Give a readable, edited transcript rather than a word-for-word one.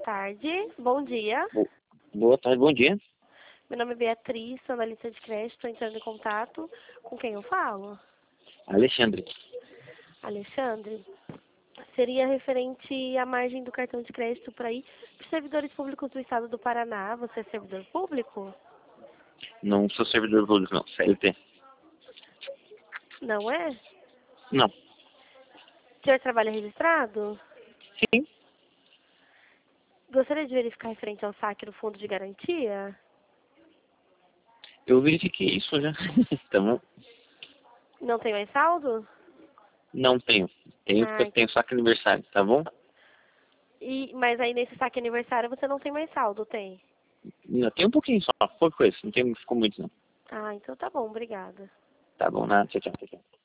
tarde. Bom dia. Boa tarde, bom dia. Meu nome é Beatriz, sou analista de crédito. Estou entrando em contato. Com quem eu falo? Alexandre. Alexandre. Seria referente à margem do cartão de crédito para ir para os servidores públicos do estado do Paraná. Você é servidor público? Não sou servidor público, não. CLT. Não é? Não. O senhor trabalha registrado? Sim. Gostaria de verificar referente ao saque do fundo de garantia? Eu verifiquei isso já. Tá bom? Não tem mais saldo? Não tenho. Tenho porque eu tenho saque aniversário, tá bom? Mas aí nesse saque aniversário você não tem mais saldo, tem? Não, tem um pouquinho só, pouca coisa. Não ficou muito não. Ah, então tá bom, obrigada. Tá bom, nada. Tchau, tchau.